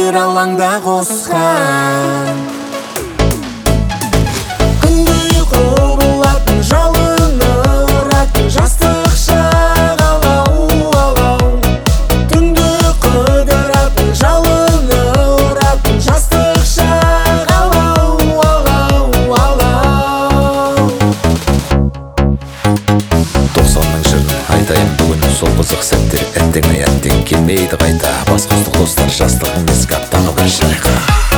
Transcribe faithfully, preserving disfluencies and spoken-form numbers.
бір алаңда қосқан. Күнде ұйқы болатын, жалыны ұратын жастық шақ алау алау. Түнде қыдыратын, жалыны ұратын жастық шақ алау алау алау. тоқсанның жырын айтайын бүгін, сол қызық сәттер әттең ай әттең келмейді қайта. Бас қостық достар, жастығың еске аттағы бір шайқа.